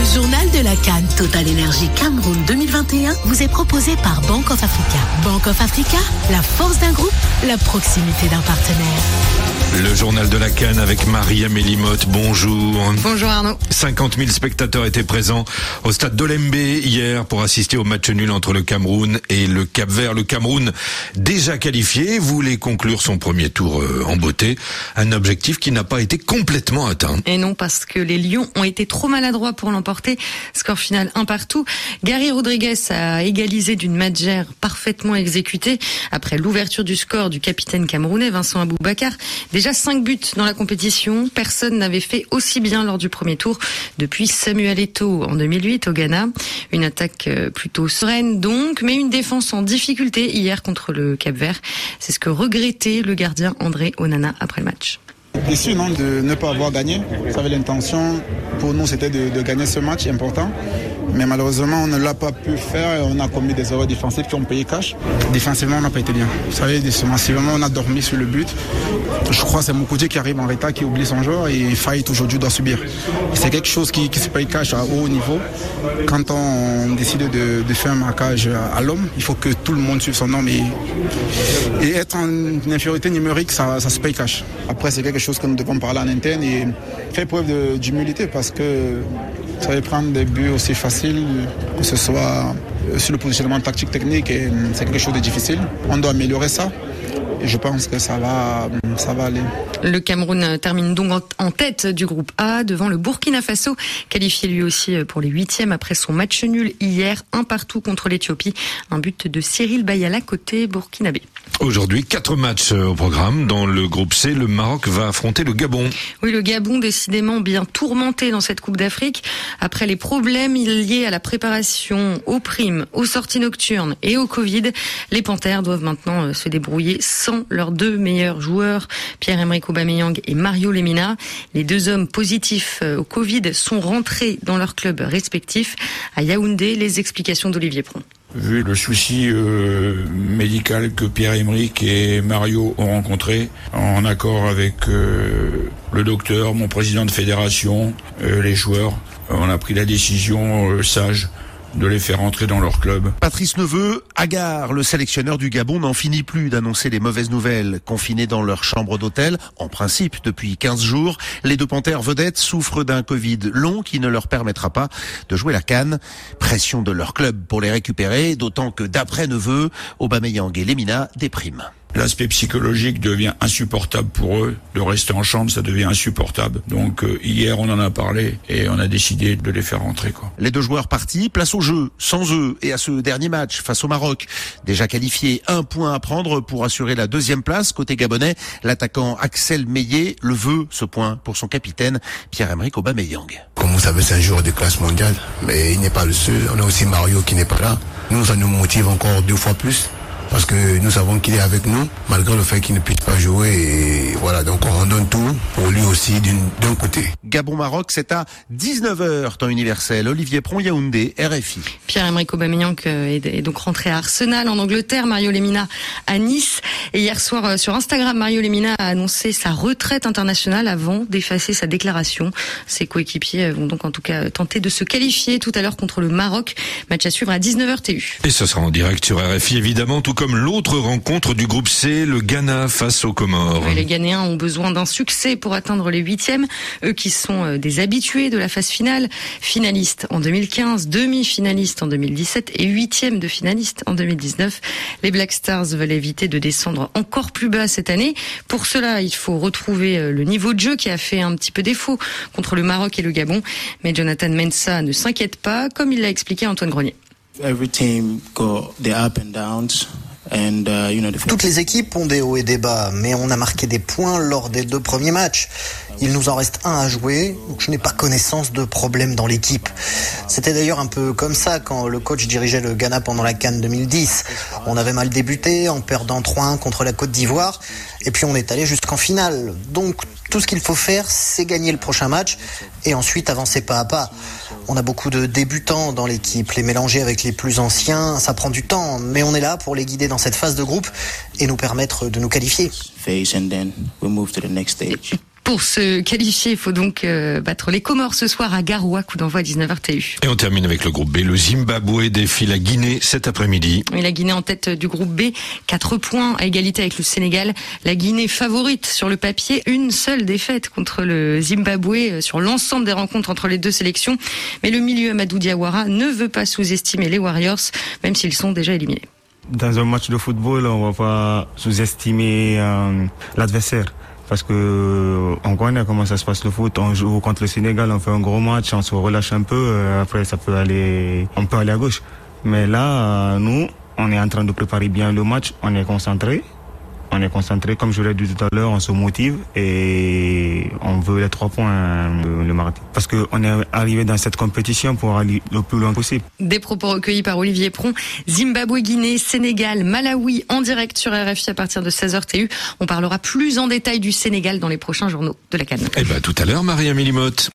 journal de la CAN Total Energy Cameroun 2021 vous est proposé par Bank of Africa. Bank of Africa, la force d'un groupe, la proximité d'un partenaire. Le journal de la CAN avec Marie-Amélie Motte. Bonjour. Bonjour Arnaud. 50 000 spectateurs étaient présents au stade d'Olembe hier pour assister au match nul entre le Cameroun et le Cap-Vert. Le Cameroun déjà qualifié voulait conclure son premier tour en beauté. Un objectif qui n'a pas été complètement atteint. Et non, parce que les Lions ont été trop maladroits pour l'emporter. Score final 1-1. Gary Rodriguez a égalisé d'une manière parfaitement exécutée après l'ouverture du score du capitaine camerounais Vincent Aboubakar. Déjà 5 buts dans la compétition. Personne n'avait fait aussi bien lors du premier tour depuis Samuel Eto'o en 2008 au Ghana. Une attaque plutôt sereine donc, mais une défense en difficulté hier contre le Cap-Vert. C'est ce que regrettait le gardien André Onana après le match. Déçu de ne pas avoir gagné. Vous savez, l'intention pour nous c'était de gagner ce match important. Mais malheureusement on ne l'a pas pu faire et on a commis des erreurs défensives qui ont payé cash. Défensivement on n'a pas été bien. Vous savez, défensivement on a dormi sur le but. Je crois que c'est Moukoudji qui arrive en retard, qui oublie son joueur et Faït aujourd'hui doit subir. C'est quelque chose qui se paye cash à haut niveau. Quand on décide de faire un marquage à l'homme, il faut que tout le monde suive son homme et être en infériorité numérique ça se paye cash. Après c'est quelque chose que nous devons parler en interne et faire preuve d'humilité parce que vous savez, prendre des buts aussi faciles, que ce soit sur le positionnement tactique, technique, c'est quelque chose de difficile. On doit améliorer ça. Et je pense que ça va aller. Le Cameroun termine donc en tête du groupe A devant le Burkina Faso, qualifié lui aussi pour les 8e après son match nul hier, 1-1 contre l'Éthiopie. Un but de Cyril Bayala côté burkinabé. Aujourd'hui, 4 matchs au programme. Dans le groupe C, le Maroc va affronter le Gabon. Oui, le Gabon décidément bien tourmenté dans cette Coupe d'Afrique. Après les problèmes liés à la préparation, aux primes, aux sorties nocturnes et au Covid, les Panthères doivent maintenant se débrouiller sans leurs 2 meilleurs joueurs, Pierre-Emerick Aubameyang et Mario Lemina. Les 2 hommes positifs au Covid sont rentrés dans leurs clubs respectifs. À Yaoundé, les explications d'Olivier Pron. Vu le souci médical que Pierre-Emerick et Mario ont rencontré, en accord avec le docteur, mon président de fédération, les joueurs, on a pris la décision sage de les faire entrer dans leur club. Patrice Neveu, hagard, le sélectionneur du Gabon, n'en finit plus d'annoncer les mauvaises nouvelles. Confinés dans leur chambre d'hôtel, en principe depuis 15 jours, les 2 Panthères vedettes souffrent d'un Covid long qui ne leur permettra pas de jouer la CAN. Pression de leur club pour les récupérer, d'autant que d'après Neveu, Aubameyang et Lemina dépriment. L'aspect psychologique devient insupportable pour eux. De rester en chambre, ça devient insupportable. Donc hier, on en a parlé et on a décidé de les faire rentrer. Les 2 joueurs partis, place au jeu, sans eux et à ce dernier match face au Maroc. Déjà qualifié, 1 point à prendre pour assurer la 2e place. Côté gabonais, l'attaquant Axel Meillet le veut, ce point pour son capitaine Pierre-Emerick Aubameyang. Comme vous savez, c'est un joueur de classe mondiale, mais il n'est pas le seul. On a aussi Mario qui n'est pas là. Nous, ça nous motive encore 2 fois plus. Parce que nous savons qu'il est avec nous, malgré le fait qu'il ne puisse pas jouer. Et voilà, donc on donne tout pour lui aussi d'un côté. Gabon-Maroc, c'est à 19h, temps universel. Olivier Pron, Yaoundé, RFI. Pierre-Emerick Aubameyang est donc rentré à Arsenal en Angleterre, Mario Lemina à Nice. Et hier soir, sur Instagram, Mario Lemina a annoncé sa retraite internationale avant d'effacer sa déclaration. Ses coéquipiers vont donc en tout cas tenter de se qualifier tout à l'heure contre le Maroc. Match à suivre à 19h TU. Et ce sera en direct sur RFI, évidemment, tout comme l'autre rencontre du groupe C, le Ghana face aux Comores. Les Ghanéens ont besoin d'un succès pour atteindre les 8e. Eux qui sont des habitués de la phase finale, finalistes en 2015, demi-finalistes en 2017 et 8e de finalistes en 2019. Les Black Stars veulent éviter de descendre encore plus bas cette année. Pour cela, il faut retrouver le niveau de jeu qui a fait un petit peu défaut contre le Maroc et le Gabon. Mais Jonathan Mensah ne s'inquiète pas, comme il l'a expliqué à Antoine Grenier. Every team got their up and downs. Toutes les équipes ont des hauts et des bas, mais on a marqué des points lors des 2 premiers matchs. Il nous en reste 1 à jouer, donc je n'ai pas connaissance de problème dans l'équipe. C'était d'ailleurs un peu comme ça quand le coach dirigeait le Ghana pendant la CAN 2010. On avait mal débuté en perdant 3-1 contre la Côte d'Ivoire, et puis on est allé jusqu'en finale. Donc tout ce qu'il faut faire, c'est gagner le prochain match et ensuite avancer pas à pas. On a beaucoup de débutants dans l'équipe, les mélanger avec les plus anciens, ça prend du temps, mais on est là pour les guider dans cette phase de groupe et nous permettre de nous qualifier. Pour se qualifier, il faut donc battre les Comores ce soir à Garoua, coup d'envoi à 19h TU. Et on termine avec le groupe B. Le Zimbabwe défie la Guinée cet après-midi. Et la Guinée en tête du groupe B, 4 points à égalité avec le Sénégal. La Guinée favorite sur le papier, une seule défaite contre le Zimbabwe sur l'ensemble des rencontres entre les deux sélections. Mais le milieu Amadou Diawara ne veut pas sous-estimer les Warriors, même s'ils sont déjà éliminés. Dans un match de football, on ne va pas sous-estimer l'adversaire. Parce que on connaît comment ça se passe le foot. On joue contre le Sénégal, on fait un gros match, on se relâche un peu. Après, on peut aller à gauche. Mais là, nous, on est en train de préparer bien le match. On est concentré. Comme je l'ai dit tout à l'heure, on se motive et on veut les 3 points le mardi. Parce qu'on est arrivé dans cette compétition pour aller le plus loin possible. Des propos recueillis par Olivier Pron. Zimbabwe, Guinée, Sénégal, Malawi en direct sur RFI à partir de 16h TU. On parlera plus en détail du Sénégal dans les prochains journaux de la CAN. Tout à l'heure, Marie-Amélie Motte.